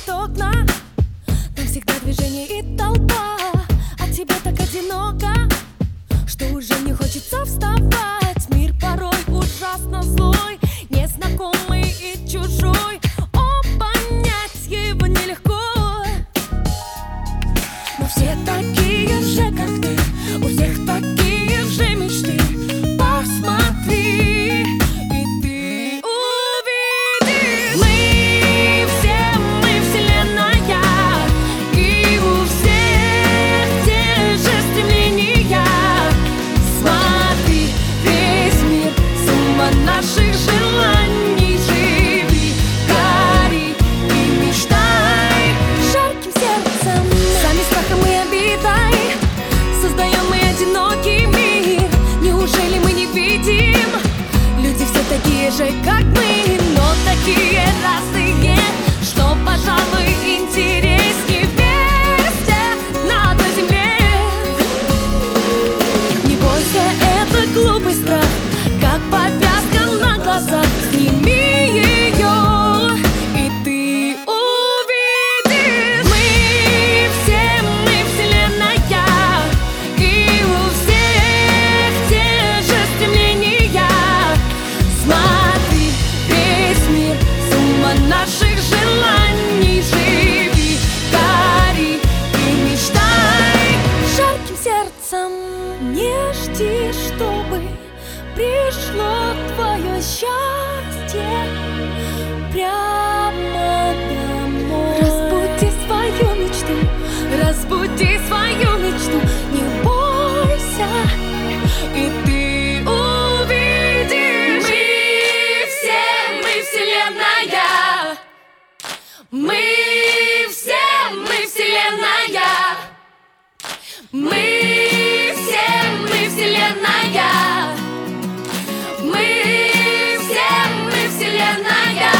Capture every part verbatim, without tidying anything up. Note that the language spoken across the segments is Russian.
светят окна, там всегда движение и толпа. А тебе так одиноко, что уже не хочется вставать. Мир порой ужасно злой, незнакомый и чужой. О, понять его нелегко, но все такие же, как ты, у всех такие же мечты. Посмотри, и ты увидишь. Мы все, мы вселенная, и у всех те же стремления. Смотри, весь мир, сумма наших желаний. Живи, гори и мечтай жарким сердцем. Сами страхом и обидой создаем мы одинокий мир. Неужели мы не видим? Люди все такие же, как мы, но такие разные, что, пожалуй, интереснее вместе на одной земле. Не бойся, это глупый страх, как повязка на глазах. Сними ее, и ты увидишь. Мы все, мы вселенная, и у всех те же стремления. Смотри, весь мир, сумма наших желаний. Живи, гори и мечтай жарким сердцем. Не жди, чтобы пришло твое счастье прямо домой. Разбуди свою мечту, разбуди свою мечту. Не бойся, и ты увидишь. Мы все, мы вселенная. Мы все, мы вселенная. Мы все, мы вселенная. Мы все, мы вселенная.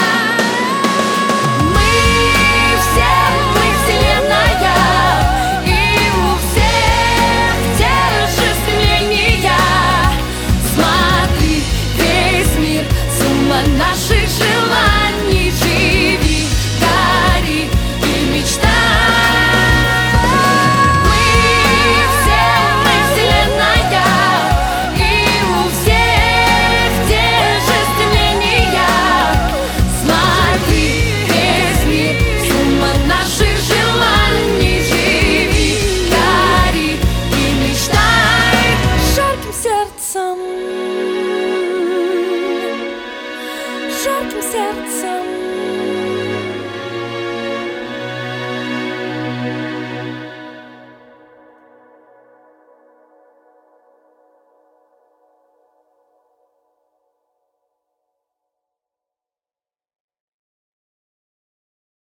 Мы все, мы вселенная, и у всех те же стремления. Смотри, весь мир, сумма наших желаний. Живи, гори и мечтай. Мы все, мы вселенная, и у всех те же стремления. Смотри, весь мир, сумма наших желаний. Живи, гори и мечтай жарким сердцем, жарким сердцем.